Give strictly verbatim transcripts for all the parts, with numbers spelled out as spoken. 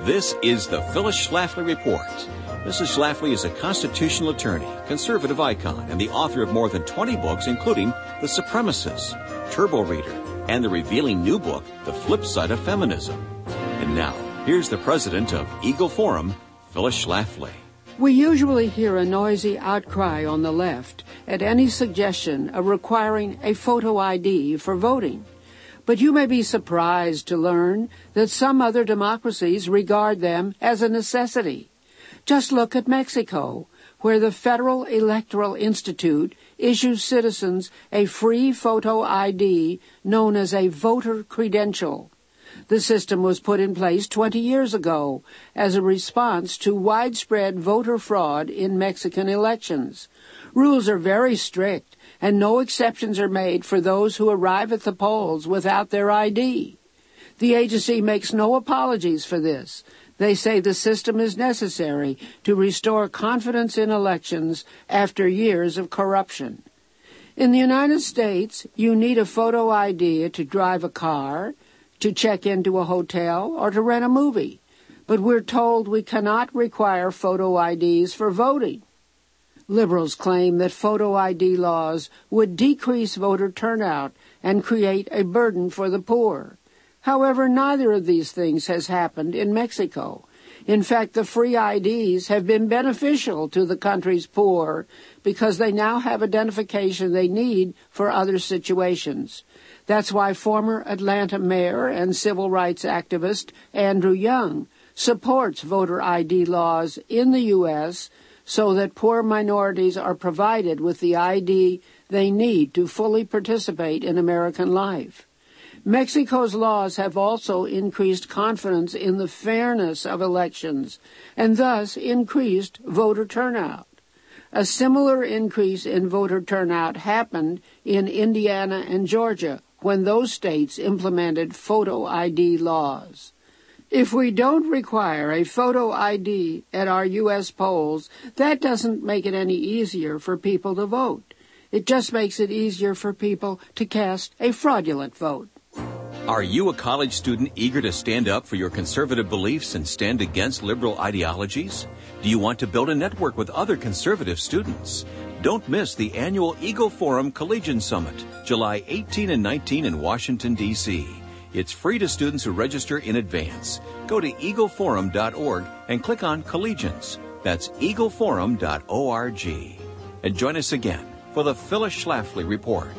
This is the Phyllis Schlafly Report. Missus Schlafly is a constitutional attorney, conservative icon, and the author of more than twenty books, including The Supremacists, Turbo Reader, and the revealing new book, The Flip Side of Feminism. And now, here's the president of Eagle Forum, Phyllis Schlafly. We usually hear a noisy outcry on the left at any suggestion of requiring a photo I D for voting. But you may be surprised to learn that some other democracies regard them as a necessity. Just look at Mexico, where the Federal Electoral Institute issues citizens a free photo I D known as a voter credential. The system was put in place twenty years ago as a response to widespread voter fraud in Mexican elections. Rules are very strict, and no exceptions are made for those who arrive at the polls without their I D. The agency makes no apologies for this. They say the system is necessary to restore confidence in elections after years of corruption. In the United States, you need a photo I D to drive a car, to check into a hotel, or to rent a movie. But we're told we cannot require photo I Ds for voting. Liberals claim that photo I D laws would decrease voter turnout and create a burden for the poor. However, neither of these things has happened in Mexico. In fact, the free I Ds have been beneficial to the country's poor because they now have identification they need for other situations. That's why former Atlanta mayor and civil rights activist Andrew Young supports voter I D laws in the U S so that poor minorities are provided with the I D they need to fully participate in American life. Mexico's laws have also increased confidence in the fairness of elections and thus increased voter turnout. A similar increase in voter turnout happened in Indiana and Georgia when those states implemented photo I D laws. If we don't require a photo I D at our U S polls, that doesn't make it any easier for people to vote. It just makes it easier for people to cast a fraudulent vote. Are you a college student eager to stand up for your conservative beliefs and stand against liberal ideologies? Do you want to build a network with other conservative students? Don't miss the annual Eagle Forum Collegian Summit, July eighteenth and nineteenth in Washington, D C It's free to students who register in advance. Go to eagle forum dot org and click on Collegians. That's eagle forum dot org. And join us again for the Phyllis Schlafly Report.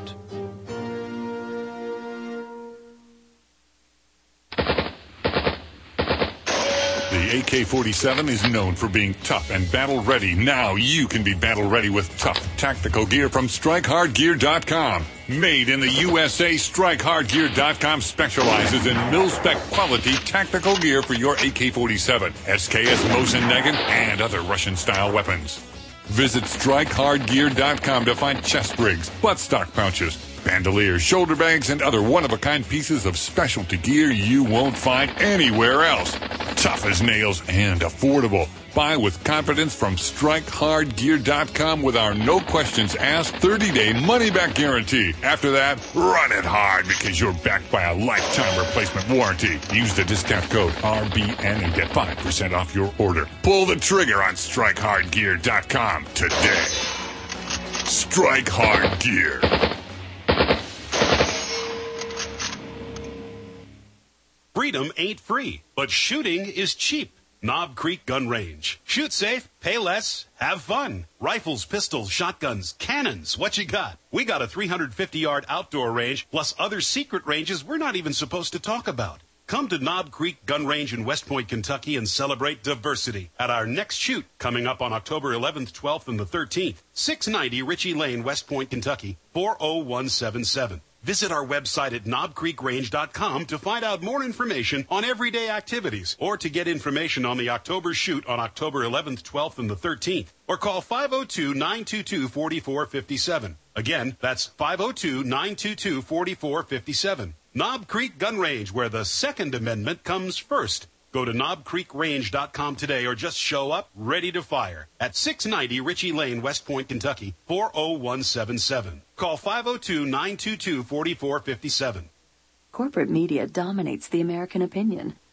The A K forty-seven is known for being tough and battle-ready. Now you can be battle-ready with tough tactical gear from strike hard gear dot com. Made in the U S A, strike hard gear dot com specializes in mil-spec quality tactical gear for your A K forty-seven, S K S Mosin Nagant, and other Russian-style weapons. Visit strike hard gear dot com to find chest rigs, buttstock pouches, bandoliers, shoulder bags, and other one-of-a-kind pieces of specialty gear you won't find anywhere else. Tough as nails and affordable. Buy with confidence from strike hard gear dot com with our no-questions-asked thirty-day money-back guarantee. After that, run it hard because you're backed by a lifetime replacement warranty. Use the discount code R B N and get five percent off your order. Pull the trigger on strike hard gear dot com today. Strike Hard Gear. Freedom ain't free, but shooting is cheap. Knob Creek Gun Range. Shoot safe, pay less, have fun. Rifles, pistols, shotguns, cannons, what you got? We got a three hundred fifty yard outdoor range, plus other secret ranges we're not even supposed to talk about. Come to Knob Creek Gun Range in West Point, Kentucky, and celebrate diversity at our next shoot coming up on October eleventh, twelfth, and the thirteenth. six ninety Ritchie Lane, West Point, Kentucky, four oh one seven seven. Visit our website at knob creek range dot com to find out more information on everyday activities or to get information on the October shoot on October eleventh, twelfth, and the thirteenth. Or call five oh two, nine two two, four four five seven. Again, that's five oh two, nine two two, four four five seven. Knob Creek Gun Range, where the Second Amendment comes first. Go to knob creek range dot com today or just show up ready to fire at six ninety Ritchie Lane, West Point, Kentucky, four oh one seven seven. Call five oh two, nine two two, four four five seven. Corporate media dominates the American opinion.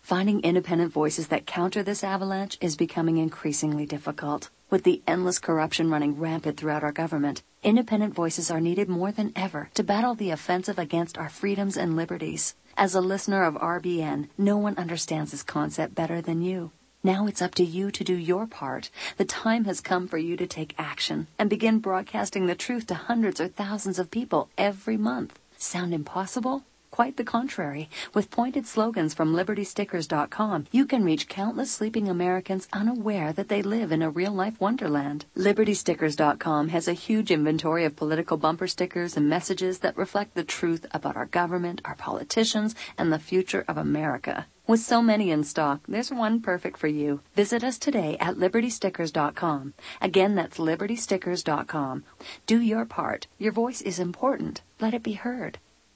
Finding independent voices that counter this avalanche is becoming increasingly difficult. With the endless corruption running rampant throughout our government, independent voices are needed more than ever to battle the offensive against our freedoms and liberties. As a listener of R B N, no one understands this concept better than you. Now it's up to you to do your part. The time has come for you to take action and begin broadcasting the truth to hundreds or thousands of people every month. Sound impossible? Quite the contrary. With pointed slogans from Liberty Stickers dot com, you can reach countless sleeping Americans unaware that they live in a real-life wonderland. Liberty Stickers dot com has a huge inventory of political bumper stickers and messages that reflect the truth about our government, our politicians, and the future of America. With so many in stock, there's one perfect for you. Visit us today at Liberty Stickers dot com. Again, that's Liberty Stickers dot com. Do your part. Your voice is important. Let it be heard.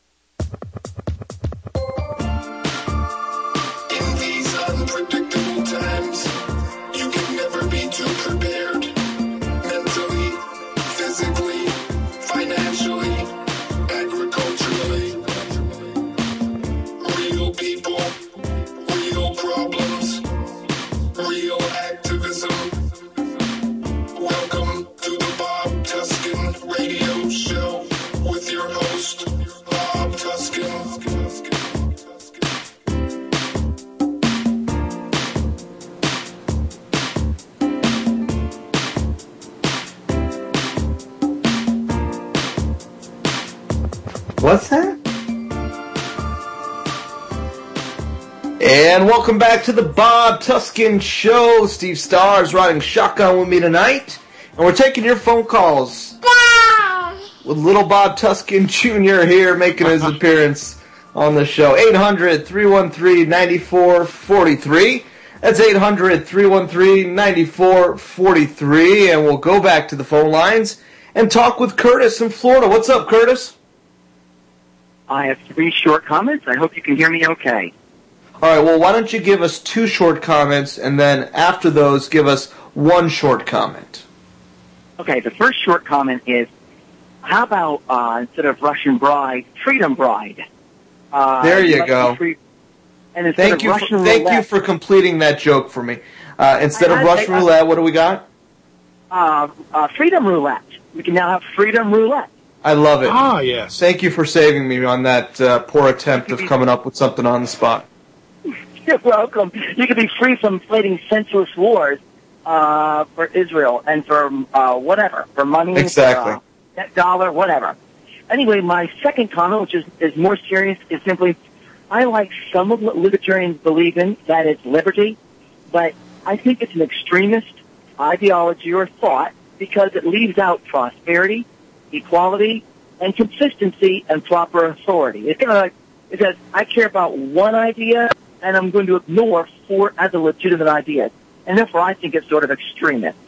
In these unpredictable times, you can never be too prepared. Mentally, physically, financially, agriculturally. Real people, real problems, real activism. Welcome to the Bob Tuskin Radio Show with your host, Bob Tuskin. What's that? And welcome back to the Bob Tuskin Show. Steve Starr is riding shotgun with me tonight. And we're taking your phone calls. With little Bob Tuskin Junior here making his appearance on the show. eight hundred, three one three, nine four four three. That's eight hundred, three one three, nine four four three. And we'll go back to the phone lines and talk with Curtis in Florida. What's up, Curtis? I have three short comments. I hope you can hear me okay. All right, well, why don't you give us two short comments, and then after those, give us one short comment. Okay, the first short comment is, how about, uh, instead of Russian bride, freedom bride? Uh, there you go. Free- and instead thank of you Russian for, thank roulette, you for completing that joke for me. Uh, instead I, of I, Russian I, roulette, what do we got? Uh, uh, freedom roulette. We can now have freedom roulette. I love it. Ah, yes. Thank you for saving me on that uh, poor attempt of coming up with something on the spot. You're welcome. You can be free from fighting senseless wars uh, for Israel and for uh, whatever, for money, Exactly. for uh, net dollar, whatever. Anyway, my second comment, which is, is more serious, is simply, I like some of what libertarians believe in, that it's liberty, but I think it's an extremist ideology or thought because it leaves out prosperity, equality, and consistency and proper authority. It's kind of like, it says, I care about one idea, and I'm going to ignore four other legitimate ideas. And therefore, I think it's sort of extremist.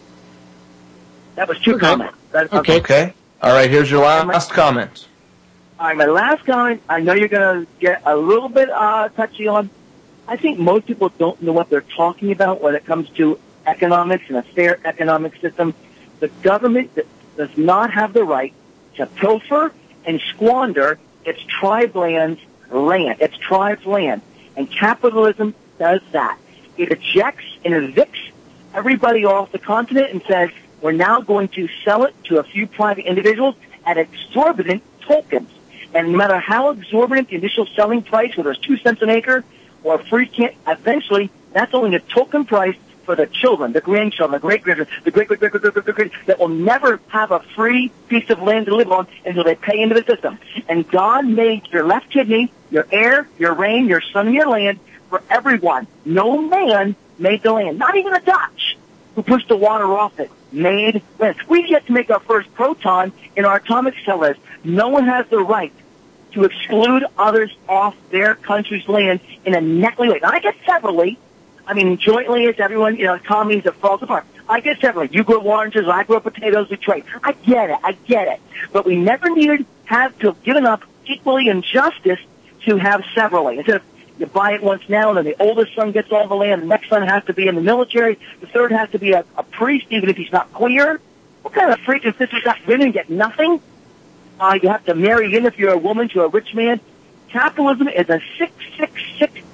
That was two Okay. comments. That, Okay. Okay. All right, here's your last my- comment. All right, my last comment, I know you're going to get a little bit uh, touchy on. I think most people don't know what they're talking about when it comes to economics and a fair economic system. The government does not have the right to pilfer and squander its tribe lands land, its tribe's land. And capitalism does that. It ejects and evicts everybody off the continent and says, we're now going to sell it to a few private individuals at exorbitant tokens. And no matter how exorbitant the initial selling price, whether it's two cents an acre or free can't, eventually that's only a token price for the children, the grandchildren, the great-grandchildren, the great-great-great-great-great-great, that will never have a free piece of land to live on until they pay into the system. And God made your left kidney, your air, your rain, your sun, and your land for everyone. No man made the land, not even the Dutch, who pushed the water off it, made land. We get to make our first proton in our atomic cell list. No one has the right to exclude others off their country's land in a neckly way. Now, I guess severally. I mean, jointly as everyone, you know, economies that falls apart. I get severally. You grow oranges, I grow potatoes, we trade. I get it, I get it. But we never needed have to have given up equally in justice to have severally. Instead of you buy it once now, and then the oldest son gets all the land, the next son has to be in the military, the third has to be a, a priest, even if he's not queer. What kind of freaking sisters got women get nothing? Uh, you have to marry in if you're a woman to a rich man. Capitalism is a sick, sick, sick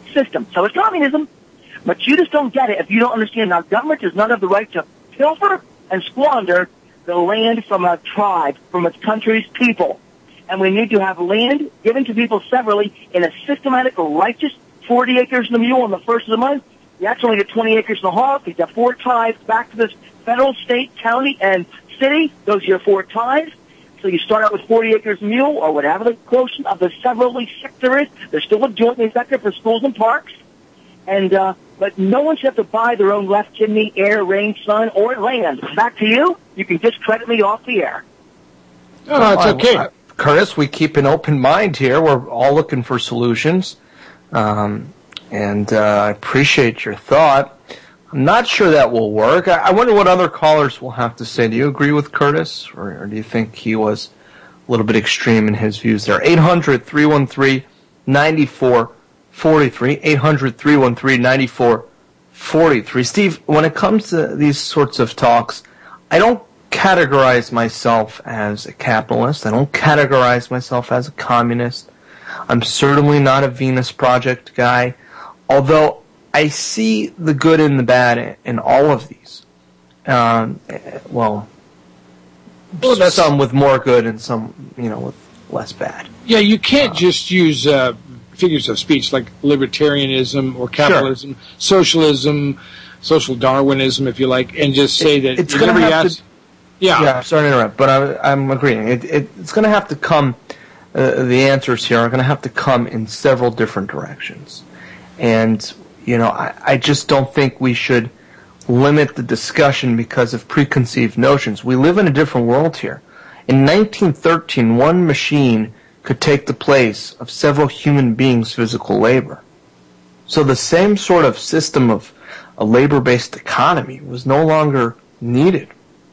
system. So it's communism, but you just don't get it if you don't understand our government does not have the right to pilfer and squander the land from a tribe, from its country's people. And we need to have land given to people severally in a systematic, righteous forty acres and a mule on the first of the month. You actually get twenty acres and a half. You get four tithes back to this federal, state, county, and city. Those are your four tithes. So you start out with forty acres and a mule, or whatever the quotient of the severally sector is. There's still a jointly sector for schools and parks. And, uh, but no one should have to buy their own left kidney, air, rain, sun, or land. Back to you. You can discredit me off the air. No, no, it's okay. I, I, Curtis, we keep an open mind here. We're all looking for solutions. Um, and uh, I appreciate your thought. I'm not sure that will work. I, I wonder what other callers will have to say. Do you agree with Curtis, or, or do you think he was a little bit extreme in his views there? eight hundred, three one three, nine four four three, eight hundred, three one three, nine four four three. Steve, when it comes to these sorts of talks, I don't categorize myself as a capitalist. I don't categorize myself as a communist. I'm certainly not a Venus Project guy, although I see the good and the bad in all of these. Um, well, well some with more good and some, you know, with less bad. Yeah, you can't uh, just use uh, figures of speech like libertarianism or capitalism, sure. socialism, social Darwinism, if you like, and just say that it's going to have asked, to. Yeah, yeah. Sorry to interrupt, but I, I'm agreeing. It, it, it's going to have to come. Uh, the answers here are going to have to come in several different directions, and you know, I, I just don't think we should limit the discussion because of preconceived notions. We live in a different world here. In nineteen thirteen, one machine could take the place of several human beings' physical labor. So the same sort of system of a labor-based economy was no longer needed.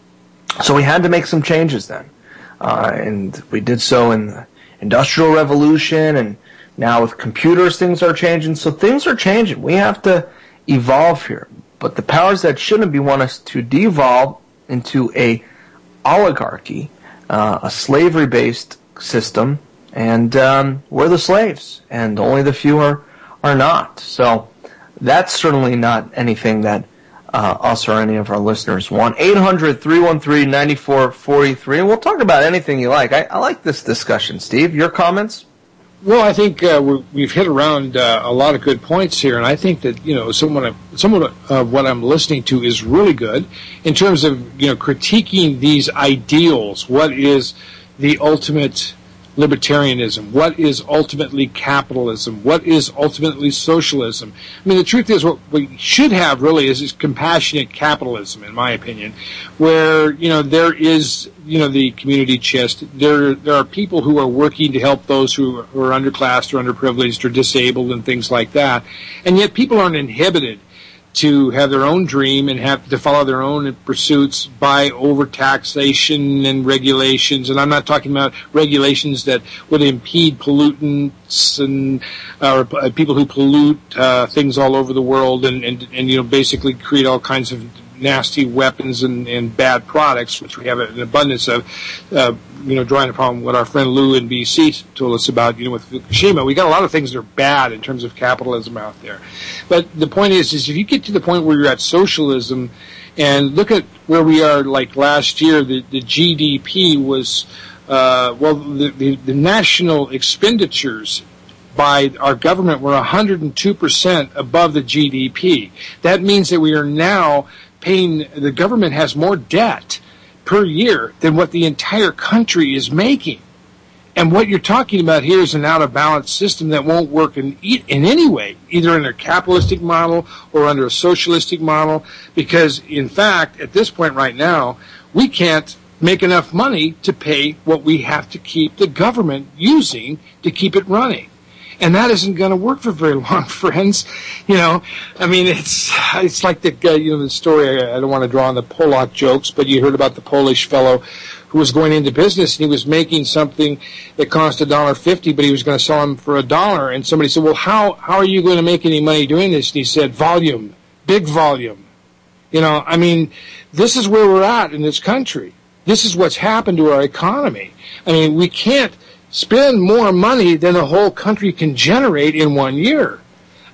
So we had to make some changes then. Uh, and we did so in the Industrial Revolution, and now with computers things are changing. So things are changing. We have to evolve here. But the powers that shouldn't be want us to devolve into a oligarchy, uh, a slavery-based system, and um, we're the slaves, and only the few are, are not. So that's certainly not anything that uh, us or any of our listeners want. eight hundred, three one three, nine four four three, and we'll talk about anything you like. I, I like this discussion. Steve, your comments? Well, I think uh, we're, we've hit around uh, a lot of good points here, and I think that, you know, somewhat of, somewhat of what I'm listening to is really good in terms of, you know, critiquing these ideals. What is the ultimate libertarianism? What is ultimately capitalism? What is ultimately socialism? I mean, the truth is what we should have really is, is compassionate capitalism, in my opinion, where, you know, there is, you know, the community chest. There there are people who are working to help those who are, who are underclassed or underprivileged or disabled and things like that. And yet people aren't inhibited to have their own dream and have to follow their own pursuits by overtaxation and regulations. And I'm not talking about regulations that would impede pollutants and uh, or people who pollute uh, things all over the world and, and, and, you know, basically create all kinds of nasty weapons and, and bad products, which we have an abundance of, uh, you know, drawing upon what our friend Lou in B C told us about, you know, with Fukushima. We got a lot of things that are bad in terms of capitalism out there. But the point is, is if you get to the point where you're at socialism and look at where we are, like last year, the, the G D P was, uh, well, the, the, the national expenditures by our government were one hundred two percent above the G D P. That means that we are now paying, the government has more debt per year than what the entire country is making. And what you're talking about here is an out-of-balance system that won't work in in any way, either under a capitalistic model or under a socialistic model, because, in fact, at this point right now, we can't make enough money to pay what we have to keep the government using to keep it running. And that isn't going to work for very long, friends. You know, I mean, it's it's like the uh, you know the story. I, I don't want to draw on the Pollock jokes, but you heard about the Polish fellow who was going into business and he was making something that cost a dollar fifty, but he was going to sell them for a dollar. And somebody said, "Well, how how are you going to make any money doing this?" And he said, "Volume, big volume." You know, I mean, this is where we're at in this country. This is what's happened to our economy. I mean, we can't spend more money than the whole country can generate in one year.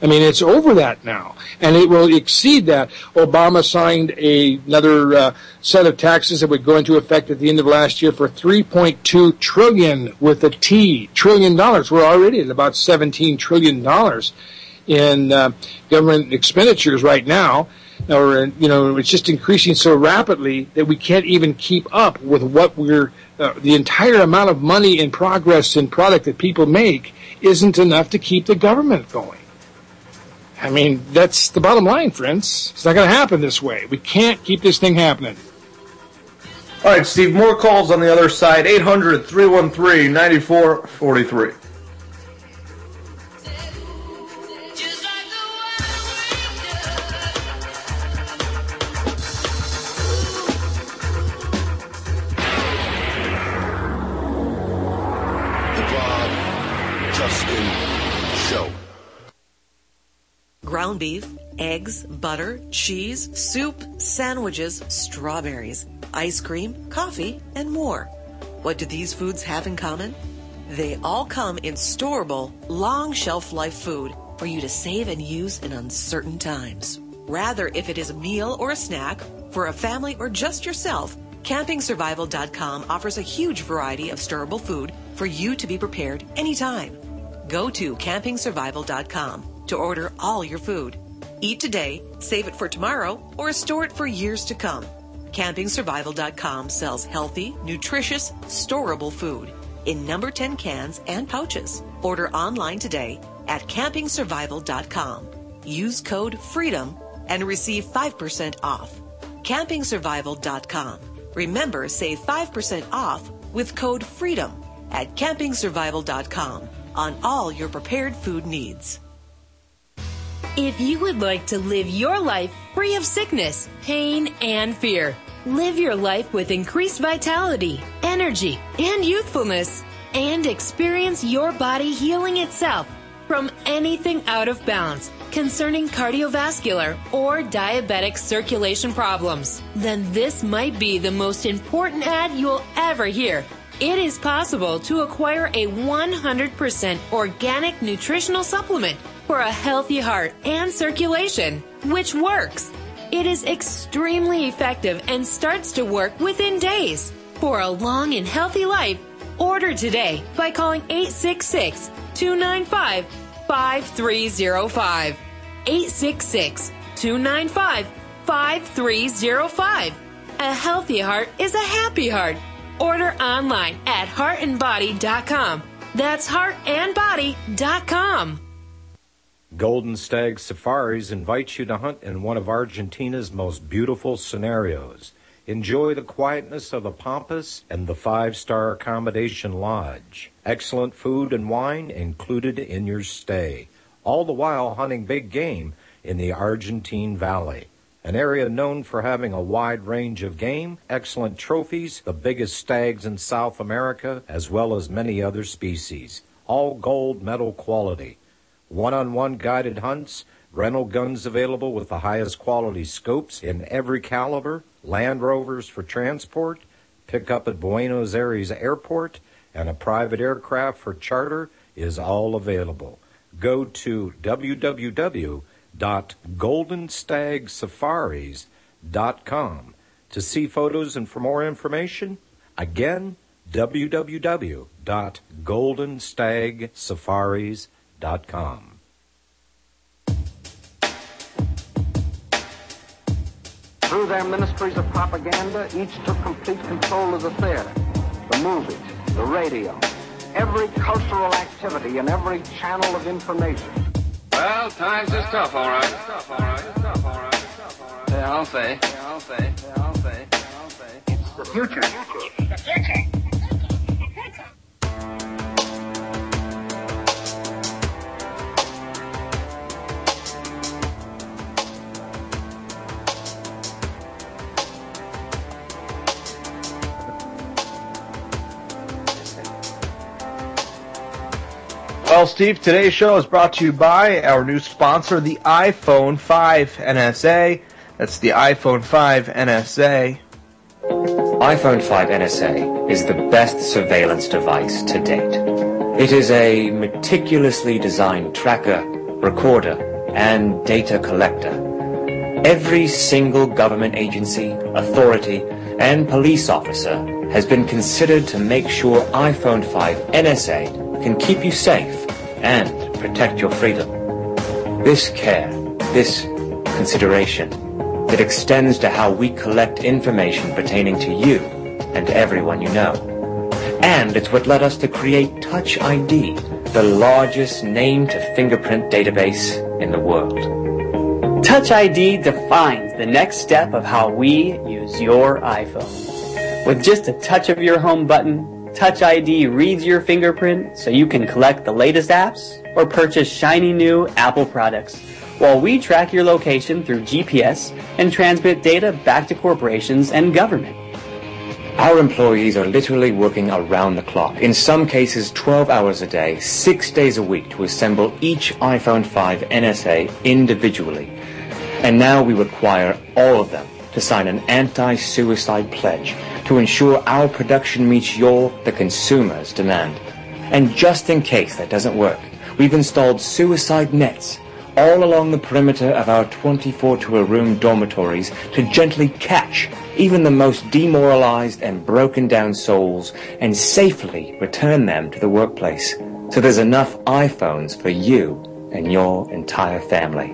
I mean, it's over that now, and it will exceed that. Obama signed a, another uh, set of taxes that would go into effect at the end of last year for three point two trillion with a T, trillion dollars. We're already at about seventeen trillion dollars in uh, government expenditures right now. Or, you know, it's just increasing so rapidly that we can't even keep up with what we're, uh, the entire amount of money in progress and product that people make isn't enough to keep the government going. I mean, that's the bottom line, friends. It's not going to happen this way. We can't keep this thing happening. All right, Steve, more calls on the other side. eight hundred, three one three, nine four four three. Ground beef, eggs, butter, cheese, soup, sandwiches, strawberries, ice cream, coffee, and more. What do these foods have in common? They all come in storable, long shelf life food for you to save and use in uncertain times. Rather, if it is a meal or a snack, for a family or just yourself, camping survival dot com offers a huge variety of storable food for you to be prepared anytime. Go to camping survival dot com to order all your food. Eat today, save it for tomorrow, or store it for years to come. camping survival dot com sells healthy, nutritious, storable food in number ten cans and pouches. Order online today at camping survival dot com. Use code FREEDOM and receive five percent off. camping survival dot com. Remember, save five percent off with code FREEDOM at camping survival dot com on all your prepared food needs. If you would like to live your life free of sickness, pain, and fear, live your life with increased vitality, energy, and youthfulness, and experience your body healing itself from anything out of balance concerning cardiovascular or diabetic circulation problems, then this might be the most important ad you'll ever hear. It is possible to acquire a one hundred percent organic nutritional supplement for a healthy heart and circulation, which works. It is extremely effective and starts to work within days. For a long and healthy life, order today by calling eight six six, two nine five, five three zero five. eight six six, two nine five, five three zero five. A healthy heart is a happy heart. Order online at heart and body dot com. That's heart and body dot com. Golden Stag Safaris invites you to hunt in one of Argentina's most beautiful scenarios. Enjoy the quietness of the Pampas and the five-star accommodation lodge. Excellent food and wine included in your stay, all the while hunting big game in the Argentine Valley, an area known for having a wide range of game, excellent trophies, the biggest stags in South America, as well as many other species, all gold medal quality. One-on-one guided hunts, rental guns available with the highest quality scopes in every caliber, Land Rovers for transport, pickup at Buenos Aires Airport, and a private aircraft for charter is all available. Go to w w w dot golden stag safaris dot com to see photos and for more information. Again, w w w dot golden stag safaris dot com. Through their ministries of propaganda, each took complete control of the theater, the movies, the radio, every cultural activity and every channel of information. Well, times is tough, all right. Tough, all right. Tough, all right. Tough, all right. Yeah, I'll say. Yeah, I'll say. Yeah, I'll say. Yeah, I'll say. It's the future. The future. Well, Steve, today's show is brought to you by our new sponsor, the iPhone five N S A. That's the iPhone five N S A. iPhone five N S A is the best surveillance device to date. It is a meticulously designed tracker, recorder, and data collector. Every single government agency, authority, and police officer has been considered to make sure iPhone five N S A can keep you safe and protect your freedom. This care, this consideration, it extends to how we collect information pertaining to you and to everyone you know. And it's what led us to create Touch I D, the largest name-to-fingerprint database in the world. Touch I D defines the next step of how we use your iPhone. With just a touch of your home button, Touch I D reads your fingerprint so you can collect the latest apps or purchase shiny new Apple products, while we track your location through G P S and transmit data back to corporations and government. Our employees are literally working around the clock, in some cases twelve hours a day, six days a week, to assemble each iPhone five N S A individually. And now we require all of them to sign an anti-suicide pledge to ensure our production meets your, the consumer's, demand. And just in case that doesn't work, we've installed suicide nets all along the perimeter of our twenty-four to a room dormitories to gently catch even the most demoralized and broken down souls and safely return them to the workplace, so there's enough iPhones for you and your entire family.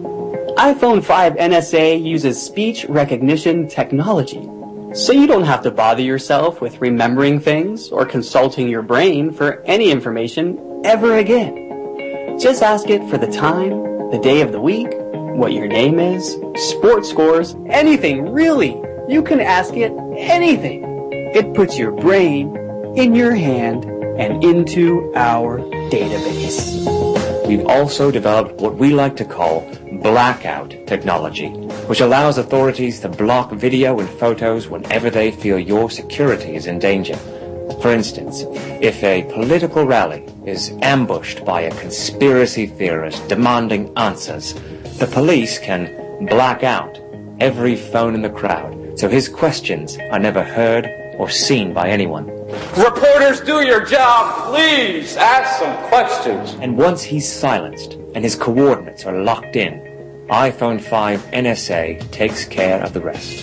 iPhone five N S A uses speech recognition technology, so you don't have to bother yourself with remembering things or consulting your brain for any information ever again. Just ask it for the time, the day of the week, what your name is, sports scores, anything, really. You can ask it anything. It puts your brain in your hand and into our database. We've also developed what we like to call blackout technology, which allows authorities to block video and photos whenever they feel your security is in danger. For instance, if a political rally is ambushed by a conspiracy theorist demanding answers, the police can black out every phone in the crowd so his questions are never heard or seen by anyone. Reporters, do your job, please. Ask some questions. And once he's silenced and his coordinates are locked in, iPhone five N S A takes care of the rest.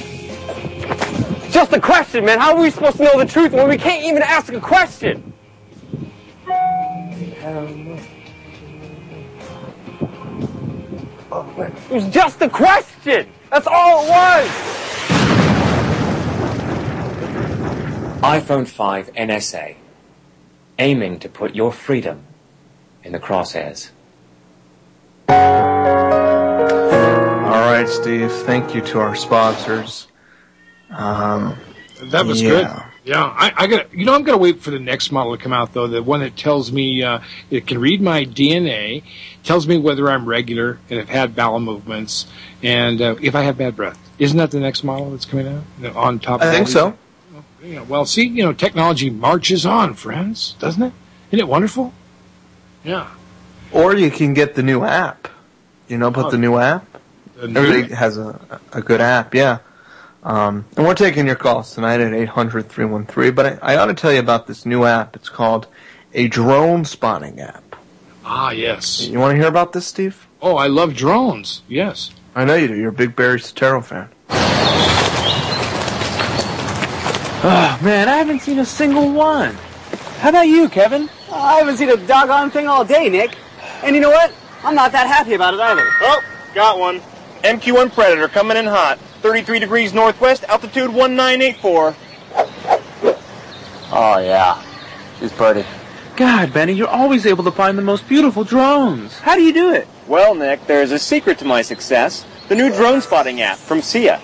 Just a question, man. How are we supposed to know the truth when we can't even ask a question? It was just a question. That's all it was. iPhone five N S A, aiming to put your freedom in the crosshairs. All right, Steve. Thank you to our sponsors. Um, that was yeah. good. Yeah, I, I got. You know, I'm going to wait for the next model to come out, though. The one that tells me uh, it can read my D N A, tells me whether I'm regular and have had bowel movements, and uh, if I have bad breath. Isn't that the next model that's coming out? On top of I think so. Yeah, well, see, you know, technology marches on, friends, doesn't it? Isn't it wonderful? Yeah. Or you can get the new app. You know about oh, the new app? The new Everybody has a, a good app, yeah. Um, and we're taking your calls tonight at eight hundred, three one three. But I, I ought to tell you about this new app. It's called a drone spotting app. Ah, yes. You want to hear about this, Steve? Oh, I love drones, yes. I know you do. You're a big Barry Soetoro fan. Oh, man, I haven't seen a single one. How about you, Kevin? I haven't seen a doggone thing all day, Nick. And you know what? I'm not that happy about it either. Oh, got one. M Q one Predator coming in hot. thirty-three degrees northwest, altitude one nine eight four. Oh, yeah. She's pretty. God, Benny, you're always able to find the most beautiful drones. How do you do it? Well, Nick, there's a secret to my success. The new drone spotting app from S I A.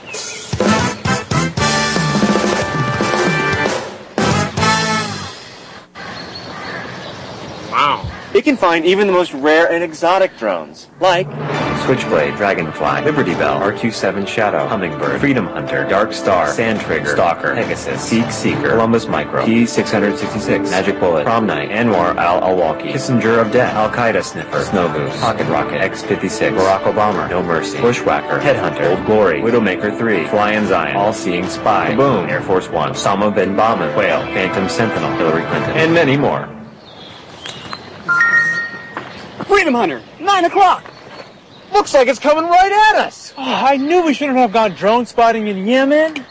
Wow. It can find even the most rare and exotic drones, like Switchblade, Dragonfly, Liberty Bell, R Q seven Shadow, Hummingbird, Freedom Hunter, Dark Star, Sand Trigger, Stalker, Pegasus, Seek Seeker, Columbus Micro, P six sixty-six, Magic Bullet, Prom Night, Anwar al-Awlaki, Kissinger of Death, Al-Qaeda Sniffer, Snow Goose, Pocket Rocket, X fifty-six, Barack Obama, No Mercy, Bushwhacker, Headhunter, Old Glory, Widowmaker three, Flying Zion, All-Seeing Spy, Boom, Air Force One, Osama bin Laden, Whale, Phantom Sentinel, Hillary Clinton, and many more. Freedom Hunter, nine o'clock. Looks like it's coming right at us. Oh, I knew we shouldn't have gone drone spotting in Yemen.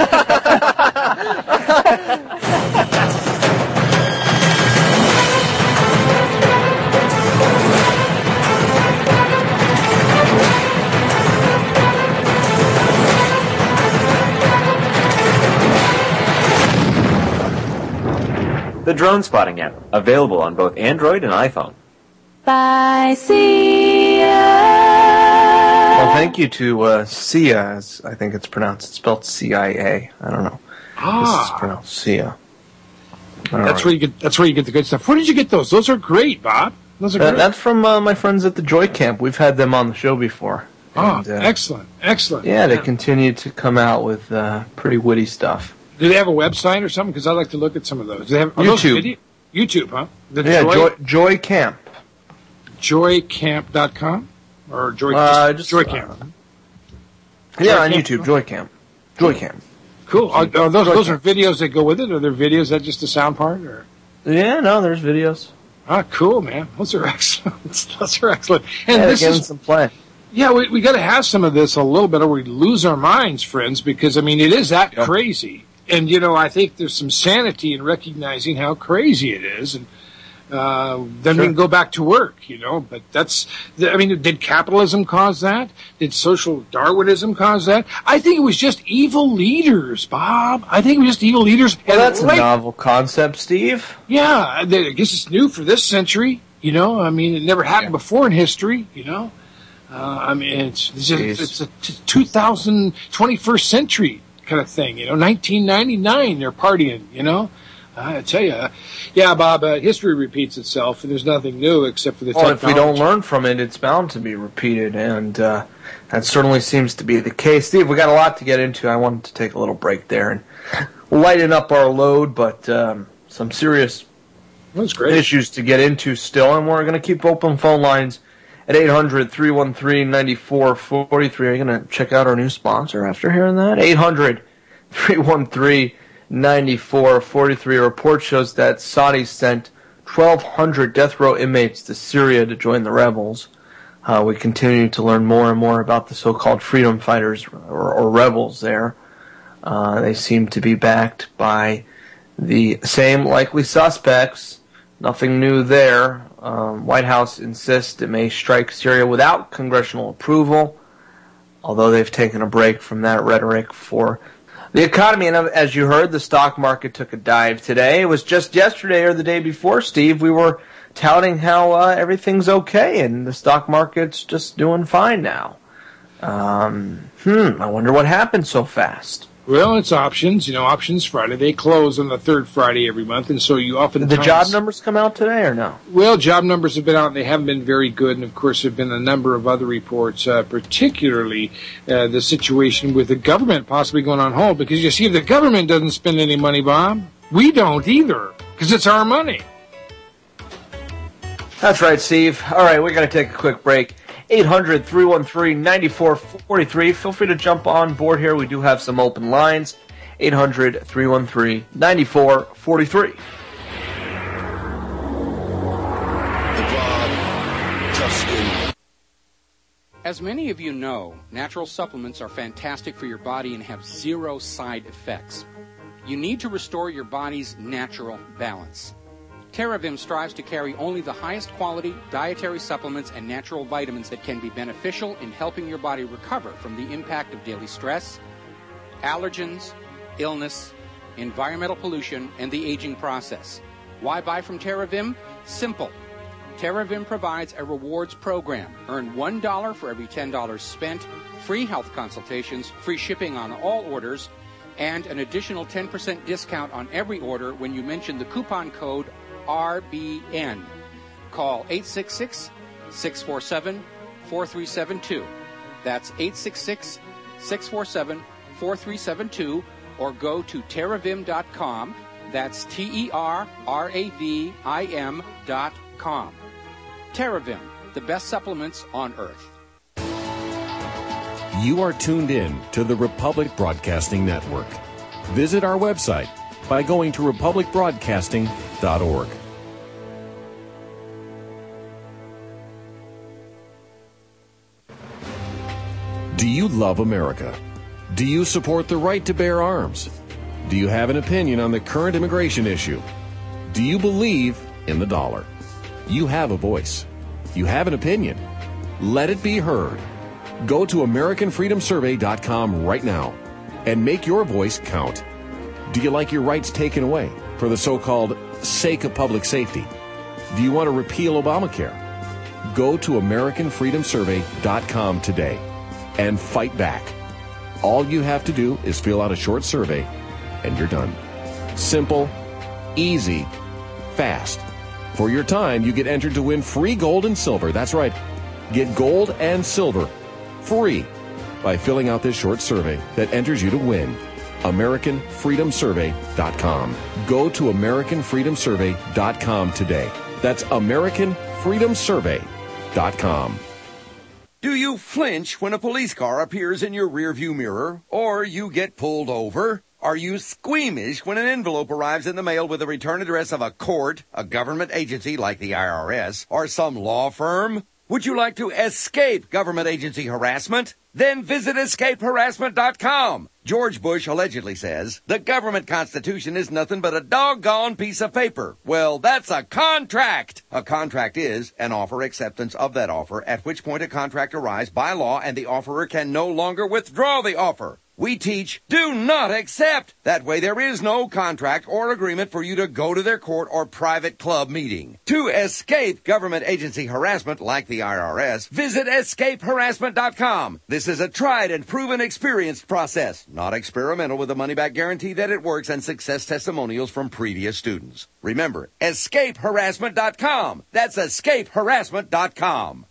The Drone Spotting app, available on both Android and iPhone. By Sia. Well, thank you to uh, Sia, as I think it's pronounced. It's spelled C I A. I don't know. Ah. This is pronounced Sia. All That's right. where you get. That's where you get the good stuff. Where did you get those? Those are great, Bob. Those are That- great. that's from uh, my friends at the Joy Camp. We've had them on the show before. Oh, And, uh, excellent, excellent. Yeah, they continue to come out with uh, pretty witty stuff. Do they have a website or something? Because I like to look at some of those. Do they have are those YouTube. video- YouTube, huh? The Yeah, Joy, Joy, Joy Camp. joy camp dot com or Joy Uh, just, just, Joy uh, Camp. Yeah, Joy on Camp. YouTube, Joy Camp. Joy Camp. Cool. Are, are those Joy those are Camp. videos that go with it? Are there videos that just the sound part? Or Yeah, no, there's videos. ah, cool, man. Those are excellent. Those are excellent. And Yeah, this they're getting is some play. yeah, we we got to have some of this a little bit, or we lose our minds, friends. Because I mean, it is that Yep. crazy. And you know, I think there's some sanity in recognizing how crazy it is, and uh, then we Sure. can go back to work. You know, but that's I mean, did capitalism cause that? Did social Darwinism cause that? I think it was just evil leaders, Bob. I think it was just evil leaders. Well, And that's a like- novel concept, Steve. Yeah, I I guess it's new for this century. You know, I mean, it never happened before in history. You know, uh, I mean, it's it's, Jeez. a, it's a t- two thousand twenty-first century kind of thing. You know, nineteen ninety-nine, they're partying. You know, I tell you, yeah, Bob, uh, history repeats itself, and there's nothing new except for the Well, if we don't technology. learn from it, it's bound to be repeated, and uh, that certainly seems to be the case. Steve, we got a lot to get into. I wanted to take a little break there and lighten up our load, but um, some serious That's great. issues to get into still, and we're going to keep open phone lines at eight hundred, three one three, nine four four three. Are you going to check out our new sponsor after hearing that? eight hundred, three one three, nine four four three. A report shows that Saudi sent twelve hundred death row inmates to Syria to join the rebels. Uh, we continue to learn more and more about the so-called freedom fighters or, or rebels there. Uh, they seem to be backed by the same likely suspects. Nothing new there. Um, White House insists it may strike Syria without congressional approval, although they've taken a break from that rhetoric for the economy. And as you heard, the stock market took a dive today. It was just yesterday or the day before, Steve, we were touting how uh, everything's okay, and the stock market's just doing fine now. Um, hmm, I wonder what happened so fast. Well, it's options. You know, Options Friday. They close on the third Friday every month, and so you often Did the job numbers come out today or no? Well, job numbers have been out, and they haven't been very good. And, of course, there have been a number of other reports, uh, particularly uh, the situation with the government possibly going on hold. Because, you see, if the government doesn't spend any money, Bob, we don't either, because it's our money. That's right, Steve. All right, we're going to take a quick break. eight hundred, three one three, nine four four three. Feel free to jump on board here. We do have some open lines. eight hundred, three one three, nine four four three. As many of you know, natural supplements are fantastic for your body and have zero side effects. You need to restore your body's natural balance. TerraVim strives to carry only the highest quality dietary supplements and natural vitamins that can be beneficial in helping your body recover from the impact of daily stress, allergens, illness, environmental pollution, and the aging process. Why buy from TerraVim? Simple. TerraVim provides a rewards program. Earn one dollar for every ten dollars spent, free health consultations, free shipping on all orders, and an additional ten percent discount on every order when you mention the coupon code R B N. Call eight six six, six four seven, four three seven two. That's eight six six, six four seven, four three seven two, or go to terravim dot com. That's T E R R A V I M dot com. TerraVim, the best supplements on earth. You are tuned in to the Republic Broadcasting Network. Visit our website by going to republic broadcasting dot org. Do you love America? Do you support the right to bear arms? Do you have an opinion on the current immigration issue? Do you believe in the dollar? You have a voice. You have an opinion. Let it be heard. Go to American Freedom Survey dot com right now and make your voice count. Do you like your rights taken away for the so-called sake of public safety? Do you want to repeal Obamacare? Go to American Freedom Survey dot com today and fight back. All you have to do is fill out a short survey and you're done. Simple, easy, fast. For your time, you get entered to win free gold and silver. That's right. Get gold and silver free by filling out this short survey that enters you to win. American Freedom Survey dot com. Go to American Freedom Survey dot com today. That's American Freedom Survey dot com. Do you flinch when a police car appears in your rearview mirror or you get pulled over? Are you squeamish when an envelope arrives in the mail with the return address of a court, a government agency like the I R S, or some law firm? Would you like to escape government agency harassment? Then visit escape harassment dot com. George Bush allegedly says, the government constitution is nothing but a doggone piece of paper. Well, that's a contract. A contract is an offer acceptance of that offer, at which point a contract arrives by law and the offerer can no longer withdraw the offer. We teach, do not accept. That way there is no contract or agreement for you to go to their court or private club meeting. To escape government agency harassment like the I R S, visit escape harassment dot com. This is a tried and proven experienced process, not experimental, with a money-back guarantee that it works and success testimonials from previous students. Remember, escape harassment dot com. That's escape harassment dot com.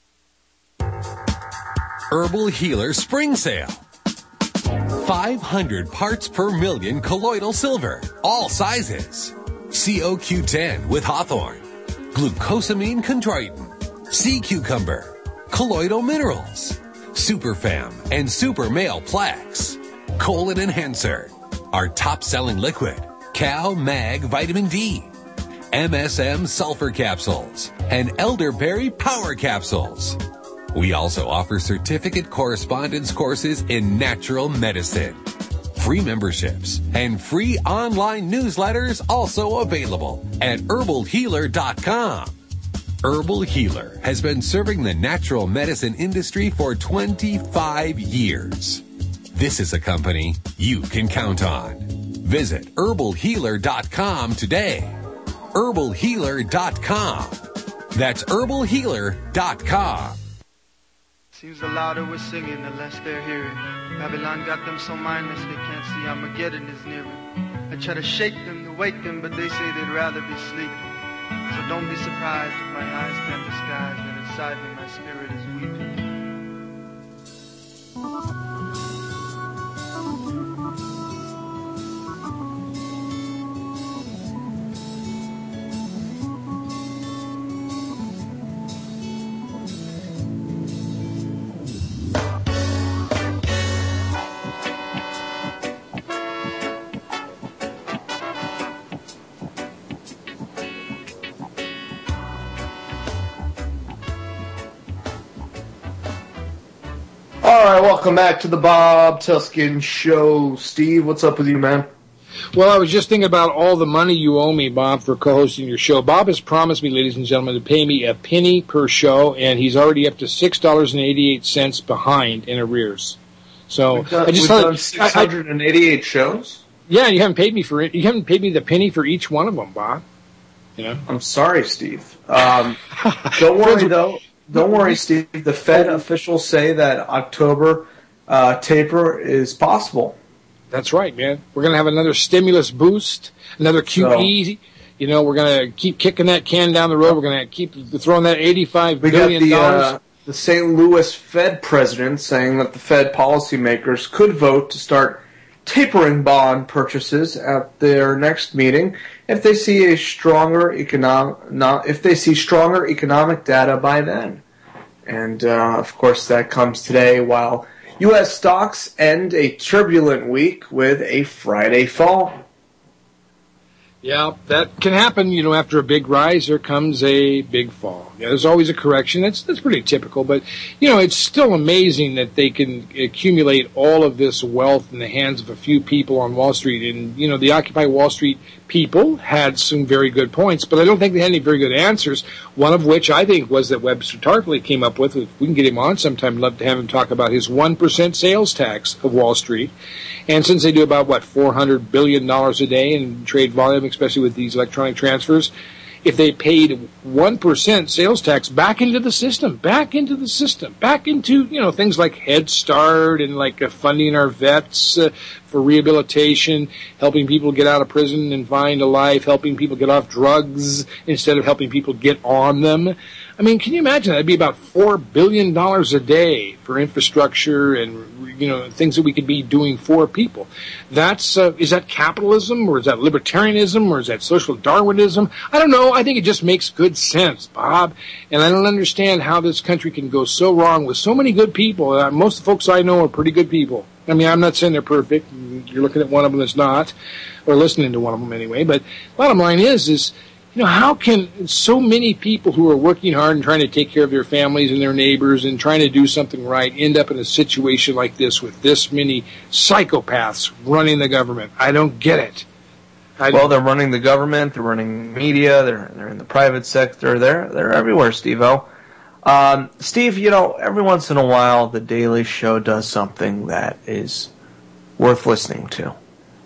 Herbal Healer Spring Sale. five hundred parts per million colloidal silver, all sizes. C O Q ten with Hawthorne, glucosamine chondroitin, sea cucumber, colloidal minerals, Superfam and Super Male Plex, colon enhancer, our top-selling liquid, Cal Mag Vitamin D, M S M sulfur capsules, and elderberry power capsules. We also offer certificate correspondence courses in natural medicine. Free memberships and free online newsletters also available at herbal healer dot com. Herbal Healer has been serving the natural medicine industry for twenty-five years. This is a company you can count on. Visit herbal healer dot com today. herbal healer dot com. That's herbal healer dot com. Seems the louder we're singing, the less they're hearing. Babylon got them so mindless they can't see Armageddon is nearing. I try to shake them, to wake them, but they say they'd rather be sleeping. So don't be surprised if my eyes can't disguise that inside me my spirit is weeping. All right, welcome back to the Bob Tuskin Show. Steve, what's up with you, man? Well, I was just thinking about all the money you owe me, Bob, for co-hosting your show. Bob has promised me, ladies and gentlemen, to pay me a penny per show, and he's already up to six dollars and eighty-eight cents behind in arrears. So We've done, I just we've thought, done six hundred eighty-eight shows? Yeah, you haven't paid me for it. You haven't paid me the penny for each one of them, Bob. You know? I'm sorry, Steve. Um, don't worry, though. Don't worry, Steve. The Fed officials say that October uh, taper is possible. That's right, man. We're going to have another stimulus boost, another Q E. So, you know, we're going to keep kicking that can down the road. We're going to keep throwing that eighty-five billion dollars. We got the, uh, the Saint Louis Fed president saying that the Fed policymakers could vote to start tapering bond purchases at their next meeting if they see a stronger economic, not, if they see stronger economic data by then. And uh, of course, that comes today while U S stocks end a turbulent week with a Friday fall. Yeah, that can happen. You know, after a big rise, there comes a big fall. Yeah, there's always a correction. That's that's pretty typical. But, you know, it's still amazing that they can accumulate all of this wealth in the hands of a few people on Wall Street. And, you know, the Occupy Wall Street people had some very good points, but I don't think they had any very good answers, one of which I think was that Webster Tarpley came up with. If we can get him on sometime, I'd love to have him talk about his one percent sales tax of Wall Street. And since they do about, what, four hundred billion dollars a day in trade volume, especially with these electronic transfers, if they paid one percent sales tax back into the system, back into the system, back into, you know, things like Head Start and like uh, funding our vets uh, for rehabilitation, helping people get out of prison and find a life, helping people get off drugs instead of helping people get on them. I mean, can you imagine? That'd be about four billion dollars a day for infrastructure and, you know, things that we could be doing for people. That's, uh, is that capitalism, or is that libertarianism, or is that social Darwinism? I don't know. I think it just makes good sense, Bob. And I don't understand how this country can go so wrong with so many good people. Uh, most of the folks I know are pretty good people. I mean, I'm not saying they're perfect. You're looking at one of them that's not, or listening to one of them anyway. But bottom line is, is, you know, how can so many people who are working hard and trying to take care of their families and their neighbors and trying to do something right end up in a situation like this with this many psychopaths running the government? I don't get it. I well, they're running the government, they're running media, they're they're in the private sector, they're they're everywhere, Steve-O. Um, Steve, you know, every once in a while, The Daily Show does something that is worth listening to.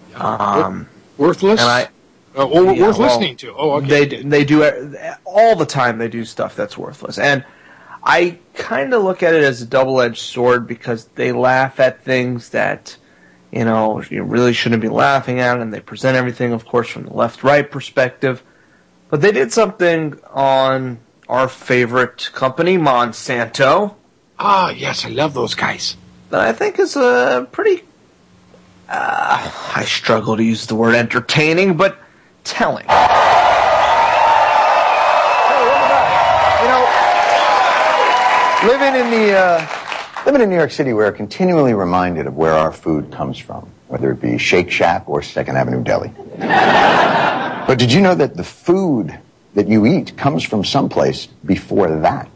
Um, Worthless? And I. Uh, or yeah, worth well, listening to. Oh, okay. They they do all the time. They do stuff that's worthless, and I kind of look at it as a double-edged sword because they laugh at things that, you know, you really shouldn't be laughing at, and they present everything, of course, from the left-right perspective. But they did something on our favorite company, Monsanto. Ah, yes, I love those guys. That I think is a pretty. Uh, I struggle to use the word entertaining, but telling. Hey, what about, you know, living in the uh, living in New York City, we're continually reminded of where our food comes from, whether it be Shake Shack or Second Avenue Deli. But did you know that the food that you eat comes from someplace before that?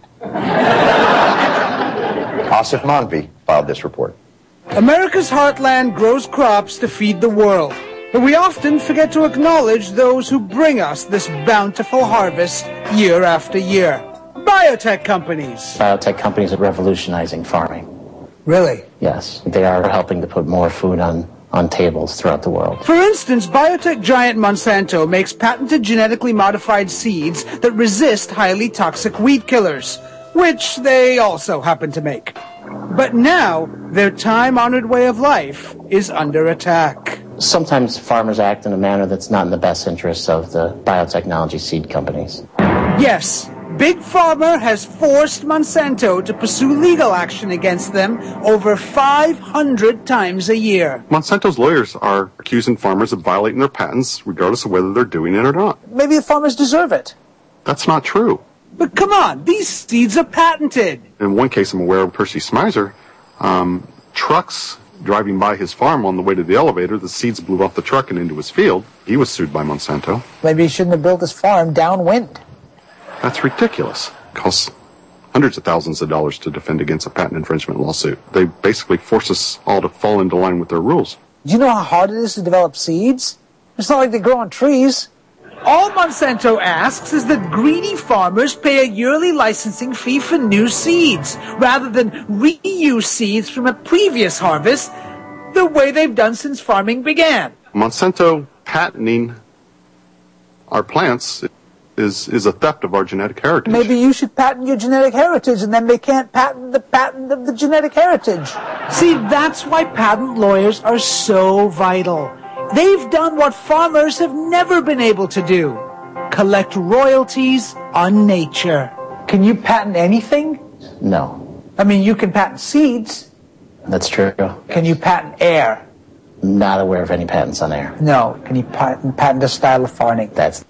Asif Manvi filed this report. America's heartland grows crops to feed the world. But we often forget to acknowledge those who bring us this bountiful harvest year after year. Biotech companies. Biotech companies are revolutionizing farming. Really? Yes. They are helping to put more food on, on tables throughout the world. For instance, biotech giant Monsanto makes patented genetically modified seeds that resist highly toxic weed killers, which they also happen to make. But now, their time-honored way of life is under attack. Sometimes farmers act in a manner that's not in the best interests of the biotechnology seed companies. Yes, Big Pharma has forced Monsanto to pursue legal action against them over five hundred times a year. Monsanto's lawyers are accusing farmers of violating their patents, regardless of whether they're doing it or not. Maybe the farmers deserve it. That's not true. But come on, these seeds are patented. In one case I'm aware of, Percy Smizer, um, trucks driving by his farm on the way to the elevator, the seeds blew off the truck and into his field. He was sued by Monsanto. Maybe he shouldn't have built his farm downwind. That's ridiculous. It costs hundreds of thousands of dollars to defend against a patent infringement lawsuit. They basically force us all to fall into line with their rules. Do you know how hard it is to develop seeds? It's not like they grow on trees. All Monsanto asks is that greedy farmers pay a yearly licensing fee for new seeds, rather than reuse seeds from a previous harvest, the way they've done since farming began. Monsanto patenting our plants is is a theft of our genetic heritage. Maybe you should patent your genetic heritage, and then they can't patent the patent of the genetic heritage. See, that's why patent lawyers are so vital. They've done what farmers have never been able to do. Collect royalties on nature. Can you patent anything? No. I mean, you can patent seeds. That's true. Can you patent air? Not aware of any patents on air. No. Can you patent, patent a style of farming? That's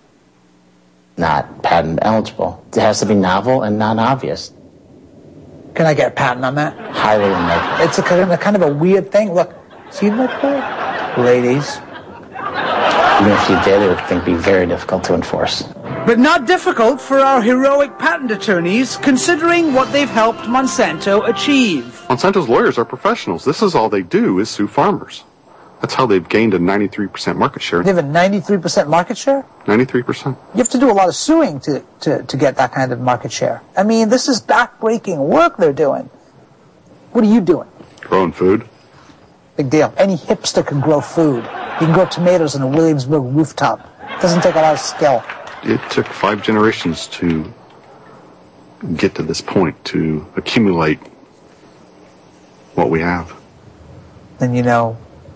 not patent eligible. It has to be novel and non-obvious. Can I get a patent on that? Highly unlikely. It's a kind of a, kind of a weird thing. Look, see that? Ladies. Even if you did, it would I think be very difficult to enforce. But not difficult for our heroic patent attorneys, considering what they've helped Monsanto achieve. Monsanto's lawyers are professionals. This is all they do is sue farmers. That's how they've gained a ninety-three percent market share. They have a ninety-three percent market share? ninety-three percent. You have to do a lot of suing to, to, to get that kind of market share. I mean, this is backbreaking work they're doing. What are you doing? Growing food. Big deal. Any hipster can grow food. You can grow tomatoes on a Williamsburg rooftop. It doesn't take a lot of skill. It took five generations to get to this point, to accumulate what we have. Then you know,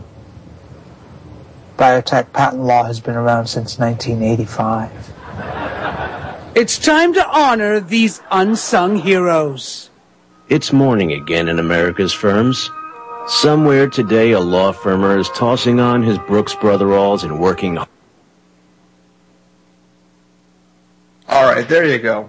biotech patent law has been around since nineteen eighty-five. It's time to honor these unsung heroes. It's morning again in America's firms. Somewhere today, a law firmer is tossing on his Brooks Brotheralls and working. All right, there you go.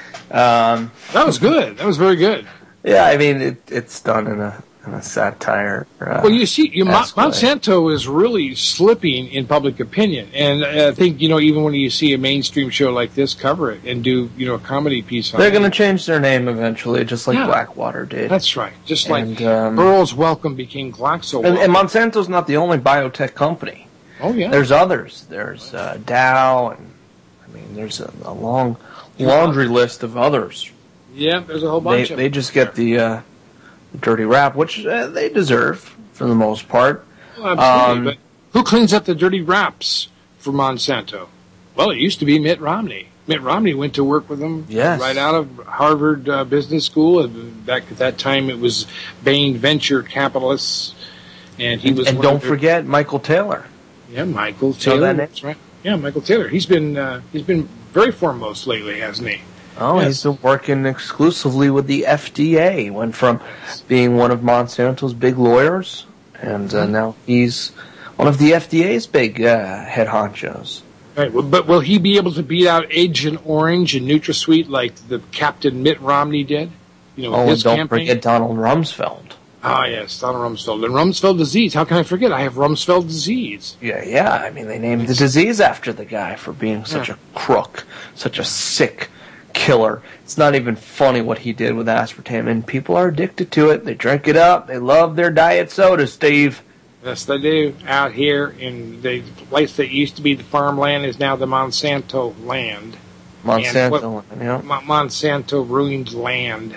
Um, that was good. That was very good. Yeah, I mean, it, it's done in a, in a satire. Uh, well, you see, you, Mo- Monsanto is really slipping in public opinion, and I think, you know, even when you see a mainstream show like this cover it and do, you know, a comedy piece on They're it. going to change their name eventually, just like Yeah. Blackwater did. That's right. Just And, like um, Earl's Welcome became Glaxo. And, and Monsanto's not the only biotech company. Oh, yeah. There's others. There's uh, Dow, and I mean, there's a, a long laundry list of others. Yeah, there's a whole They bunch of they just get the uh, dirty rap, which uh, they deserve for the most part. Well, absolutely, Um, but who cleans up the dirty raps for Monsanto? Well, it used to be Mitt Romney. Mitt Romney went to work with them Yes. right out of Harvard uh, Business School. And back at that time, it was Bain Venture Capitalists, and he And, was. and one don't of their- forget Michael Taylor. yeah, Michael Know Taylor. that name? That's right. Yeah, Michael Taylor. He's been uh, he's been very foremost lately, hasn't he? Oh, Yes. he's been working exclusively with the F D A. Went from being one of Monsanto's big lawyers, and uh, now he's one of the F D A's big uh, head honchos. Right, well, but will he be able to beat out Agent Orange and NutraSweet like the Captain Mitt Romney did? You know, with Oh, and his don't campaign. forget Donald Rumsfeld. Ah, yes, Donald Rumsfeld. And Rumsfeld disease. How can I forget? I have Rumsfeld disease. Yeah, yeah. I mean, they named the disease after the guy for being such Yeah. a crook, such a sick killer. It's not even funny what he did with aspartame, and people are addicted to it. They drink it up. They love their diet soda, Steve. Yes, they do. Out here in the place that used to be the farmland is now the Monsanto land. And what- Monsanto, yeah. Mo- Monsanto ruined land.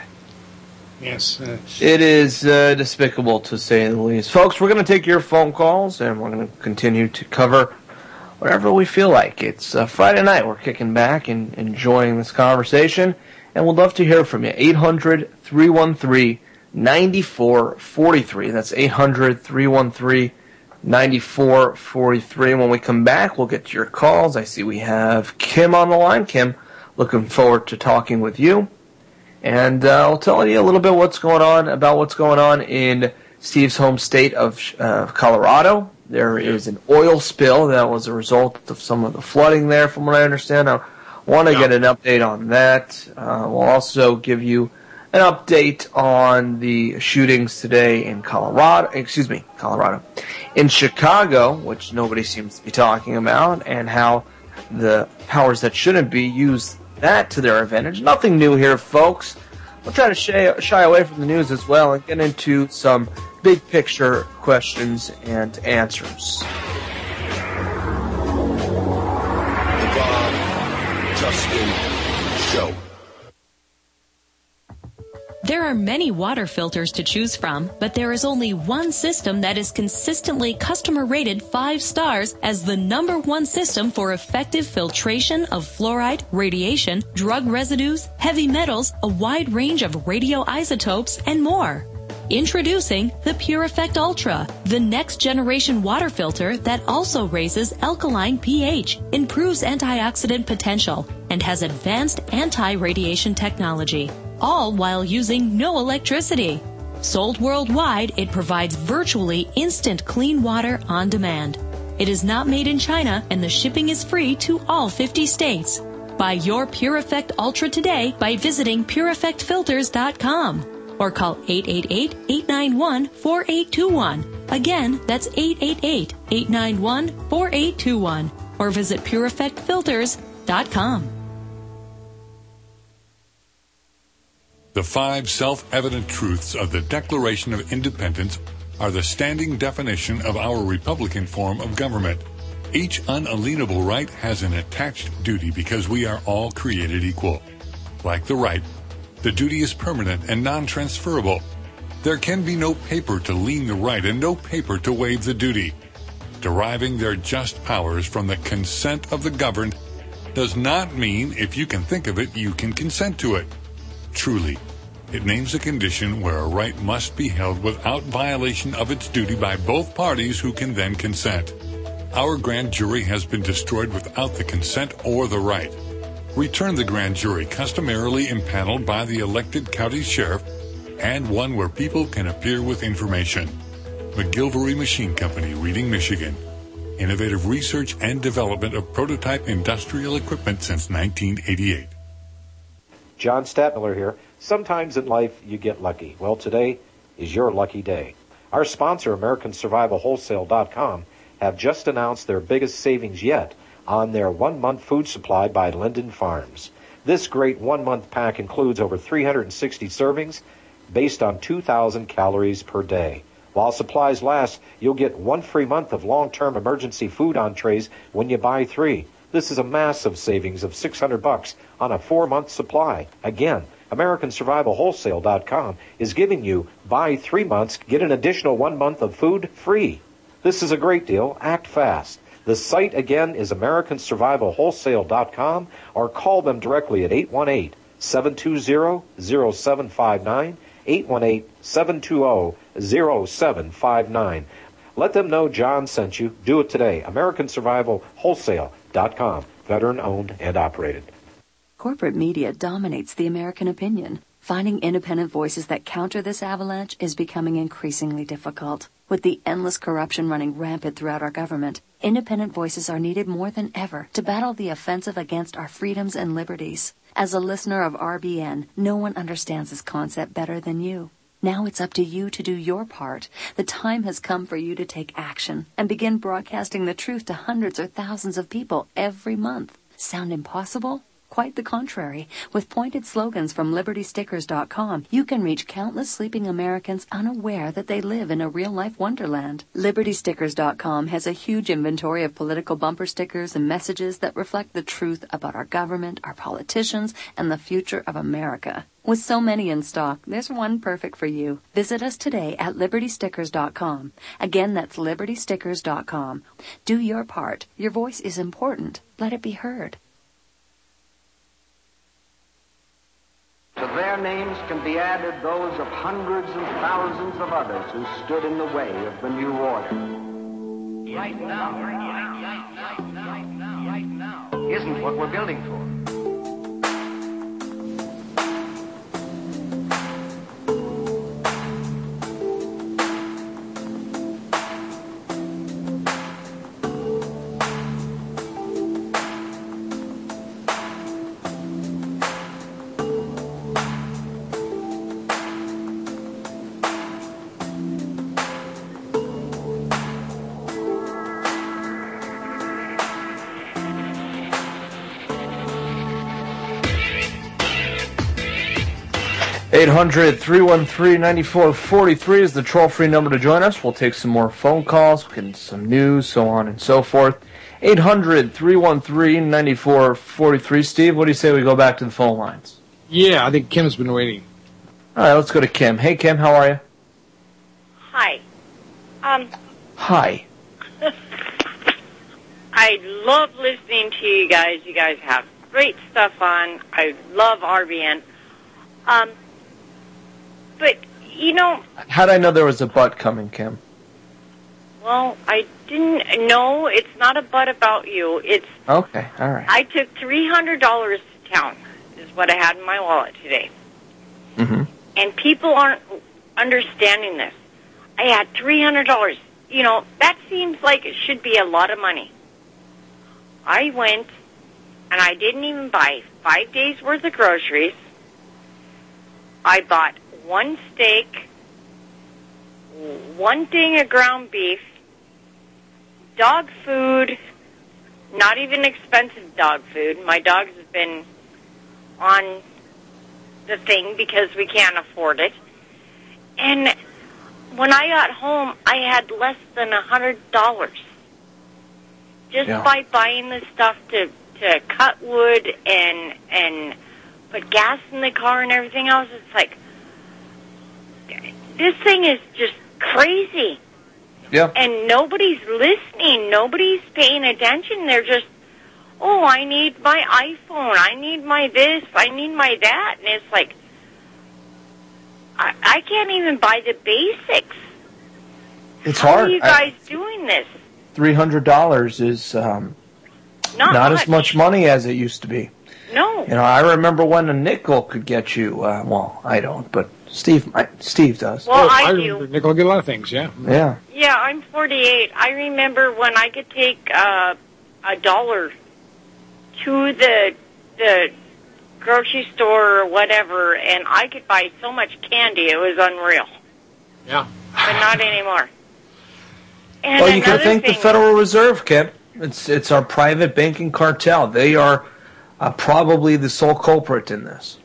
Yes. Uh, It is uh, despicable, to say the least. Folks, we're going to take your phone calls, and we're going to continue to cover whatever we feel like. It's uh, Friday night. We're kicking back and enjoying this conversation, and we'd love to hear from you. eight hundred, three one three, nine four four three. That's eight hundred, three one three, nine four four three. And when we come back, we'll get to your calls. I see we have Kim on the line. Kim, looking forward to talking with you. And uh, I'll tell you a little bit what's going on about what's going on in Steve's home state of uh, Colorado. There is an oil spill that was a result of some of the flooding there, from what I understand. I want to Yeah. get an update on that. Uh, we'll also give you an update on the shootings today in Colorado. Excuse me, Colorado, in Chicago, which nobody seems to be talking about, and how the powers that shouldn't be use that to their advantage. Nothing new here, folks. We'll try to shy, shy away from the news as well and get into some big picture questions and answers. The Bob Tuskin Show. There are many water filters to choose from, but there is only one system that is consistently customer rated five stars as the number one system for effective filtration of fluoride, radiation, drug residues, heavy metals, a wide range of radioisotopes, and more. Introducing the Pure Effect Ultra, the next generation water filter that also raises alkaline pH, improves antioxidant potential, and has advanced anti-radiation technology, all while using no electricity. Sold worldwide, it provides virtually instant clean water on demand. It is not made in China, and the shipping is free to all fifty states. Buy your Pure Effect Ultra today by visiting pure effect filters dot com or call eight eight eight, eight nine one, four eight two one. Again, that's eight eight eight, eight nine one, four eight two one or visit pure effect filters dot com. The five self-evident truths of the Declaration of Independence are the standing definition of our Republican form of government. Each unalienable right has an attached duty because we are all created equal. Like the right, the duty is permanent and non-transferable. There can be no paper to lien the right and no paper to waive the duty. Deriving their just powers from the consent of the governed does not mean if you can think of it, you can consent to it. Truly, it names a condition where a right must be held without violation of its duty by both parties who can then consent. Our grand jury has been destroyed without the consent or the right. Return the grand jury customarily impaneled by the elected county sheriff and one where people can appear with information. McGilvery Machine Company, Reading, Michigan. Innovative research and development of prototype industrial equipment since nineteen eighty-eight. John Stadtmiller here. Sometimes in life you get lucky. Well, today is your lucky day. Our sponsor, American Survival Wholesale dot com, have just announced their biggest savings yet on their one-month food supply by Linden Farms. This great one-month pack includes over three hundred sixty servings based on two thousand calories per day. While supplies last, you'll get one free month of long-term emergency food entrees when you buy three. This is a massive savings of six hundred bucks on a four-month supply. Again, American Survival Wholesale dot com is giving you buy three months, get an additional one month of food free. This is a great deal. Act fast. The site again is American Survival Wholesale dot com or call them directly at eight one eight, seven two zero, zero seven five nine, eight one eight, seven two zero, zero seven five nine. Let them know John sent you. Do it today. American Survival Wholesale dot com. Veteran owned and operated. Corporate media dominates the American opinion. Finding independent voices that counter this avalanche is becoming increasingly difficult. With the endless corruption running rampant throughout our government, independent voices are needed more than ever to battle the offensive against our freedoms and liberties. As a listener of R B N, no one understands this concept better than you. Now it's up to you to do your part. The time has come for you to take action and begin broadcasting the truth to hundreds or thousands of people every month. Sound impossible? Quite the contrary. With pointed slogans from Liberty Stickers dot com, you can reach countless sleeping Americans unaware that they live in a real-life wonderland. Liberty Stickers dot com has a huge inventory of political bumper stickers and messages that reflect the truth about our government, our politicians, and the future of America. With so many in stock, there's one perfect for you. Visit us today at Liberty Stickers dot com. Again, that's Liberty Stickers dot com. Do your part. Your voice is important. Let it be heard. To their names can be added those of hundreds and thousands of others who stood in the way of the new order. Right now, right now, right now, right now, right now, isn't what we're building for. eight hundred, three one three, nine four four three is the troll-free number to join us. We'll take some more phone calls, we'll get some news, so on and so forth. eight hundred, three one three, nine four four three. Steve, what do you say we go back to the phone lines? Yeah, I think Kim's been waiting. All right, let's go to Kim. Hey, Kim, how are you? Hi. Um, Hi. I love listening to you guys. You guys have great stuff on. I love R B N. Um, but, you know... How'd I know there was a butt coming, Kim? Well, I didn't know. It's not a butt about you. It's... Okay, all right. I took three hundred dollars to town, is what I had in my wallet today. Mm-hmm. And people aren't understanding this. I had three hundred dollars. You know, that seems like it should be a lot of money. I went, and I didn't even buy five days' worth of groceries. I bought one steak, one thing of ground beef, dog food, not even expensive dog food. My dogs have been on the thing because we can't afford it. And when I got home, I had less than a hundred dollars just Yeah. by buying the stuff to, to cut wood and and put gas in the car and everything else. It's like, this thing is just crazy. Yeah. And nobody's listening. Nobody's paying attention. They're just, oh, I need my iPhone. I need my this. I need my that. And it's like, I, I can't even buy the basics. It's How hard. are you guys doing this? Three hundred dollars is um, Not not much. as much money as it used to be. No. You know, I remember when a nickel could get you. Uh, well, I don't, but Steve, I, Steve does. Well, I do. remember nickel get a lot of things, yeah. Yeah. Yeah, I'm forty-eight. I remember when I could take uh, a dollar to the the grocery store or whatever, and I could buy so much candy. It was unreal. Yeah. But not anymore. And Well, you can another thank thing, the Federal Reserve, Kip. It's it's our private banking cartel. They are uh, probably the sole culprit in this.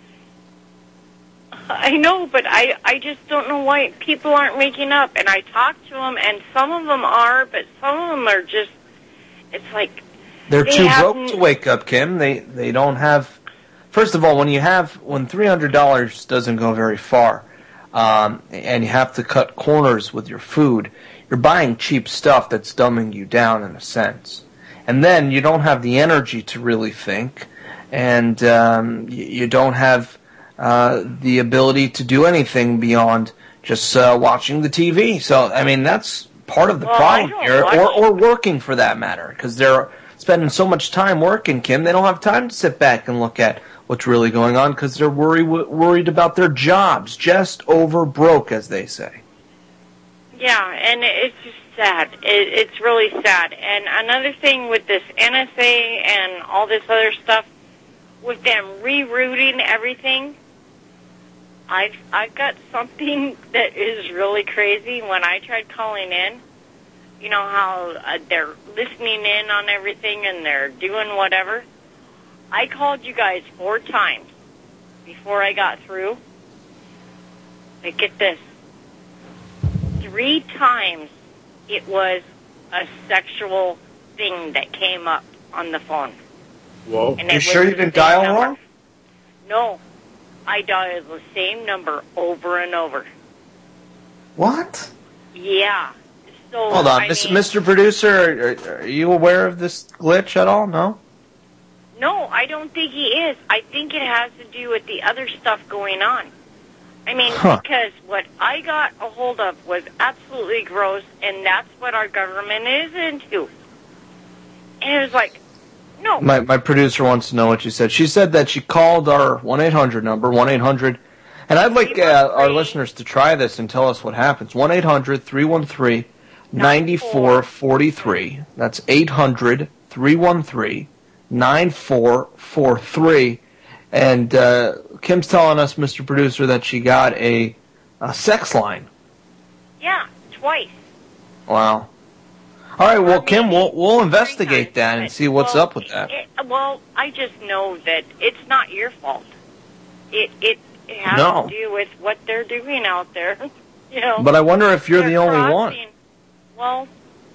I know, but I, I just don't know why people aren't waking up. And I talk to them, and some of them are, but some of them are just, it's like... They're they too haven't- broke to wake up, Kim. They they don't have. First of all, when you have when three hundred dollars doesn't go very far, um, and you have to cut corners with your food, you're buying cheap stuff that's dumbing you down in a sense. And then you don't have the energy to really think, and um, you, you don't have uh, the ability to do anything beyond just uh, watching the T V. So I mean that's part of the Well, I problem don't here, watch- or or working for that matter, because they're spending so much time working, Kim, they don't have time to sit back and look at what's really going on because they're worried worried about their jobs, just over broke, as they say. Yeah, and it's just sad. It, it's really sad. And another thing with this N S A and all this other stuff, with them rerouting everything, I've, I've got something that is really crazy. When I tried calling in, you know how uh, they're listening in on everything and they're doing whatever? I called you guys four times before I got through. But get this. Three times it was a sexual thing that came up on the phone. Whoa. And You it sure was you the didn't same dial number. wrong? No. I dialed the same number over and over. What? Yeah. So, Hold on, I Miss- mean, Mister Producer, are, are you aware of this glitch at all? No? No, I don't think he is. I think it has to do with the other stuff going on. I mean, Huh. because what I got a hold of was absolutely gross, and that's what our government is into. And it was like, no. My my producer wants to know what you said. She said that she called our one eight hundred number, one eight hundred, and I'd like uh, our listeners to try this and tell us what happens. one eight hundred three one three nine four four three. That's eight hundred three one three nine four four three. And uh, Kim's telling us, Mister Producer, that she got a, a sex line. Yeah, twice. Wow. All right, well, Kim, we'll we'll investigate that and see what's Well, up with that. It, well, I just know that it's not your fault. It it, it has No. to do with what they're doing out there. You know. But I wonder if you're They're the only one. crossing- Well,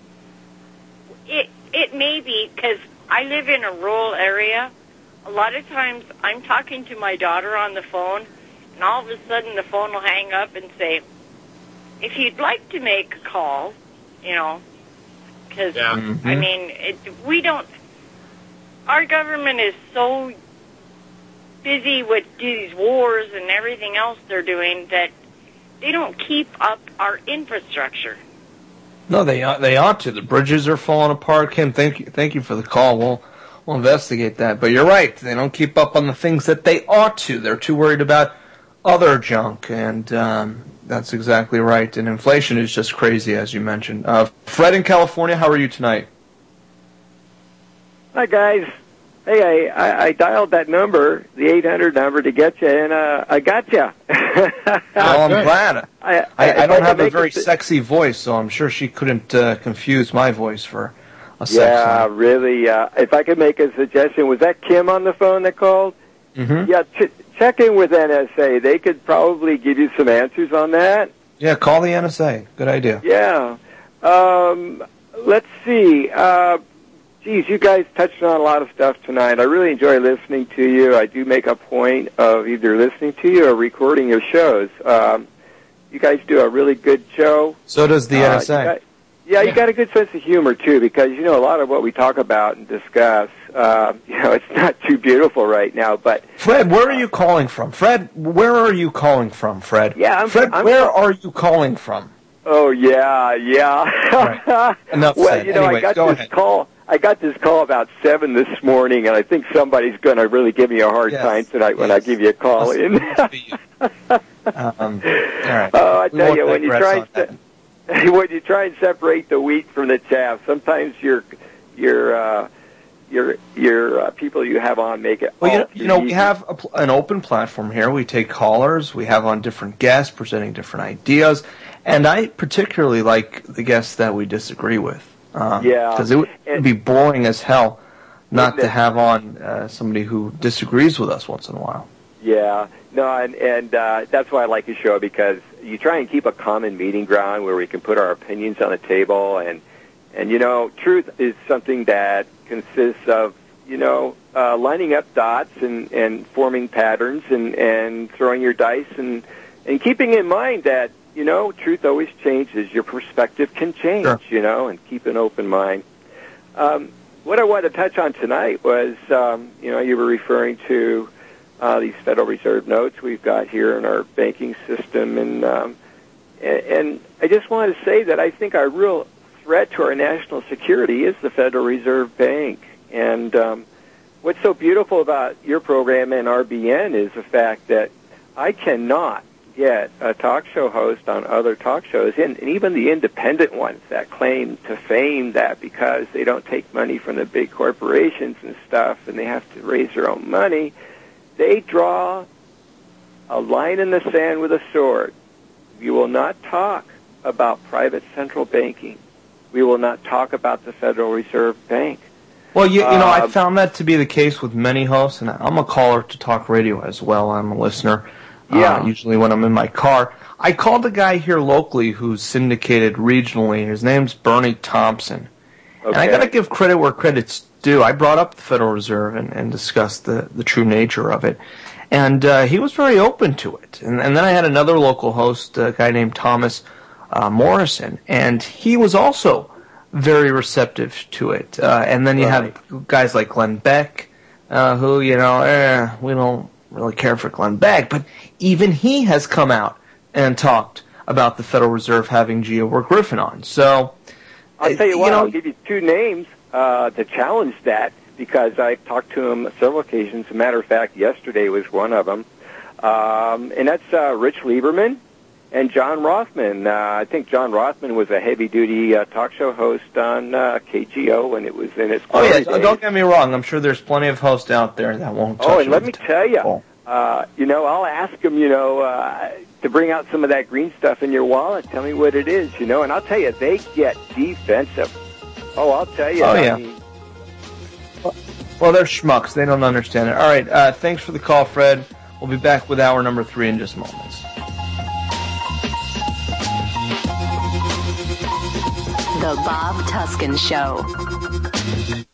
it it may be because I live in a rural area. A lot of times I'm talking to my daughter on the phone, and all of a sudden the phone will hang up and say, "If you'd like to make a call," you know, because Yeah. I Mhm. mean it, we don't. Our government is so busy with these wars and everything else they're doing that they don't keep up our infrastructure. No, they ought, they ought to. The bridges are falling apart. Kim, thank you, thank you for the call. We'll we'll investigate that. But you're right. They don't keep up on the things that they ought to. They're too worried about other junk, and um, that's exactly right. And inflation is just crazy, as you mentioned. Uh, Fred in California, how are you tonight? Hi, guys. Hey, I, I, I dialed that number, the eight hundred number, to get you, and uh, I got you. Oh, I'm glad. I, I, I don't I have a make very it- sexy voice, so I'm sure she couldn't uh, confuse my voice for a sex Yeah, line. really. Uh, if I could make a suggestion, was that Kim on the phone that called? Mm-hmm. Yeah, ch- check in with N S A. They could probably give you some answers on that. Yeah, call the N S A. Good idea. Yeah. Um, let's see. Uh, geez, you guys touched on a lot of stuff tonight. I really enjoy listening to you. I do make a point of either listening to you or recording your shows. Um, you guys do a really good show. So does the Uh, N S A. you got- yeah, you got a good sense of humor too, because you know a lot of what we talk about and discuss. Uh, you know, it's not too beautiful right now, but Fred, where are you calling from? Fred, where are you calling from, Fred? Yeah, I'm- Fred, I'm- where are you calling from? oh yeah, yeah. Enough well, said. you know, Anyways, I got go this ahead. call. I got this call about seven this morning, and I think somebody's going to really give me a hard Yes, time tonight when I give you a call in. Um, all right. Oh, I We tell won't you, when you digress try on and se- when you try and separate the wheat from the chaff, sometimes your your uh, your your uh, people you have on make it. Well, you all know, you know, too we easy. have a, pl- an open platform here. We take callers. We have on different guests presenting different ideas, and I particularly like the guests that we disagree with. Um, Yeah. because it would And- be boring as hell not Wouldn't to it? have on uh, somebody who disagrees with us once in a while. Yeah, no, and and uh, that's why I like your show, because you try and keep a common meeting ground where we can put our opinions on the table, and and you know, truth is something that consists of you know uh, lining up dots and and forming patterns and and throwing your dice and and keeping in mind that you know truth always changes. Your perspective can change, Sure. you know, and keep an open mind. Um, what I wanted to touch on tonight was, um, you know, you were referring to uh, these Federal Reserve notes we've got here in our banking system, and, um, and and I just wanted to say that I think our real threat to our national security is the Federal Reserve Bank. And um, what's so beautiful about your program and R B N is the fact that I cannot get a talk show host on other talk shows, and, and even the independent ones that claim to fame that because they don't take money from the big corporations and stuff, and they have to raise their own money, they draw a line in the sand with a sword. We will not talk about private central banking. We will not talk about the Federal Reserve Bank. Well, you, you know, I Uh, found that to be the case with many hosts, and I'm a caller to talk radio as well. I'm a listener. Yeah. Uh, usually when I'm in my car. I called a guy here locally who's syndicated regionally. His name's Bernie Thompson. And I Okay. got to give credit where credit's due. I brought up the Federal Reserve and, and discussed the, the true nature of it. And uh, he was very open to it. And, and then I had another local host, a guy named Thomas uh, Morrison, and he was also very receptive to it. Uh, and then you Right. have guys like Glenn Beck, uh, who, you know, eh, we don't really care for Glenn Beck, but even he has come out and talked about the Federal Reserve having Geo or Griffin on. So, I'll tell you you what, know- I'll give you two names uh, to challenge that, because I've talked to him several occasions. As a matter of fact, yesterday was one of them. Um, and that's uh, Rich Lieberman and John Rothman. Uh, I think John Rothman was a heavy-duty uh, talk show host on uh, K G O when it was in its oh yeah, glory days. don't get me wrong. I'm sure there's plenty of hosts out there that won't touch Oh, and it let with me a tell you, ten-foot uh, you know, I'll ask him, you know, uh, to bring out some of that green stuff in your wallet. Tell me what it is, you know, and I'll tell you, they get defensive. Oh, I'll tell you. Oh, I yeah. mean, Well, they're schmucks. They don't understand it. All right, uh, thanks for the call, Fred. We'll be back with hour number three in just moments. The Bob Tuskin Show.